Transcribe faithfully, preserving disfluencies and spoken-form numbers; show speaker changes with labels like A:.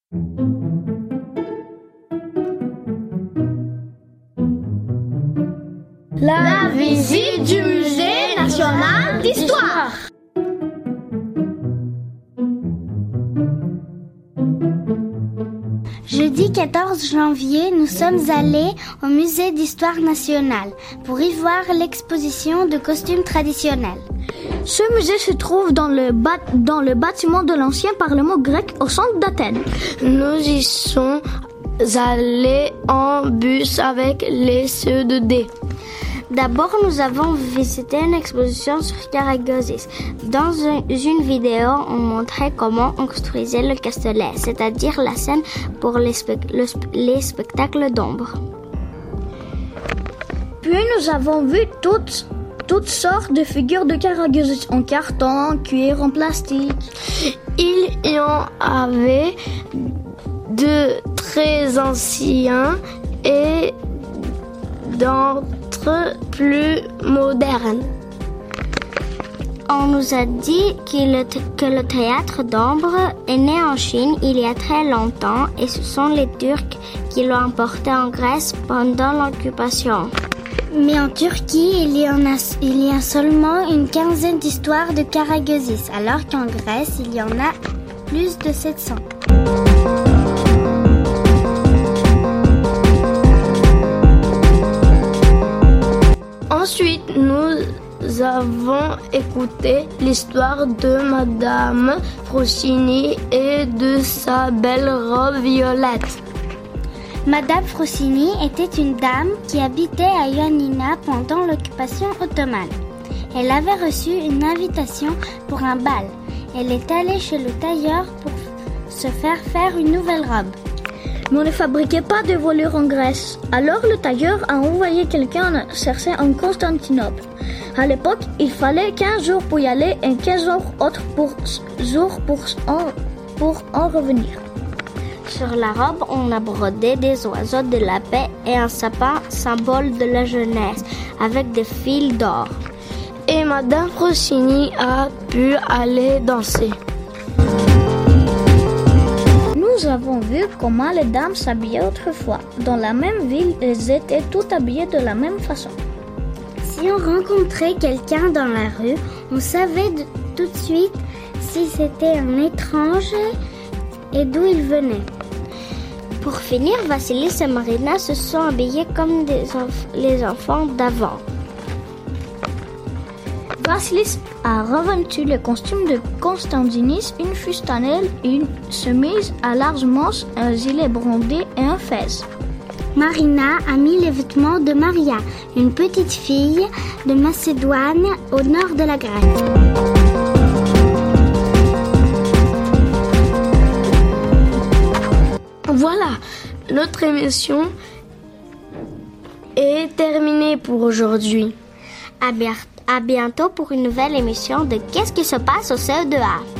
A: La visite du Musée national d'histoire.
B: Jeudi quatorze janvier, nous sommes allés au Musée d'histoire nationale pour y voir l'exposition de costumes traditionnels.
C: Ce musée se trouve dans le, bat- dans le bâtiment de l'ancien Parlement grec au centre d'Athènes.
D: Nous y sommes allés en bus avec les C E deux D.
B: D'abord, nous avons visité une exposition sur Karagosis. Dans une vidéo, on montrait comment on construisait le castelet, c'est-à-dire la scène pour les, spe- le spe- les spectacles d'ombre.
C: Puis nous avons vu toutes, toutes sortes de figures de Karagosis en carton, en cuir, en plastique.
D: Il y en avait de très anciens et d'autres plus modernes.
B: On nous a dit que le, que le théâtre d'ombre est né en Chine il y a très longtemps et ce sont les Turcs qui l'ont importé en Grèce pendant l'occupation. Mais en Turquie, il y, en a, il y a seulement une quinzaine d'histoires de Karagosis, alors qu'en Grèce, il y en a plus de sept cents.
D: Ensuite, nous avons écouté l'histoire de Madame Frosini et de sa belle robe violette.
B: Madame Frosini était une dame qui habitait à Ioannina pendant l'occupation ottomane. Elle avait reçu une invitation pour un bal. Elle est allée chez le tailleur pour se faire faire une nouvelle robe.
C: Mais on ne fabriquait pas de voilure en Grèce. Alors le tailleur a envoyé quelqu'un chercher en Constantinople. À l'époque, il fallait quinze jours pour y aller et quinze jours autres pour, jours pour, en, pour en revenir.
B: Sur la robe, on a brodé des oiseaux de la paix et un sapin, symbole de la jeunesse, avec des fils d'or.
D: Et Madame Frosini a pu aller danser.
C: Nous avons vu comment les dames s'habillaient autrefois. Dans la même ville, elles étaient toutes habillées de la même façon.
B: Si on rencontrait quelqu'un dans la rue, on savait de, tout de suite si c'était un étranger et d'où il venait. Pour finir, Vassilis et Marina se sont habillés comme des enf- les enfants d'avant.
C: Vassilis a revêtu le costume de Constantinis, une fustanelle, une chemise à larges manches, un gilet brodé et un fez.
B: Marina a mis les vêtements de Maria, une petite fille de Macédoine au nord de la Grèce.
D: Voilà, notre émission est terminée pour aujourd'hui.
B: À bientôt pour une nouvelle émission de Qu'est-ce qui se passe au C E deux A.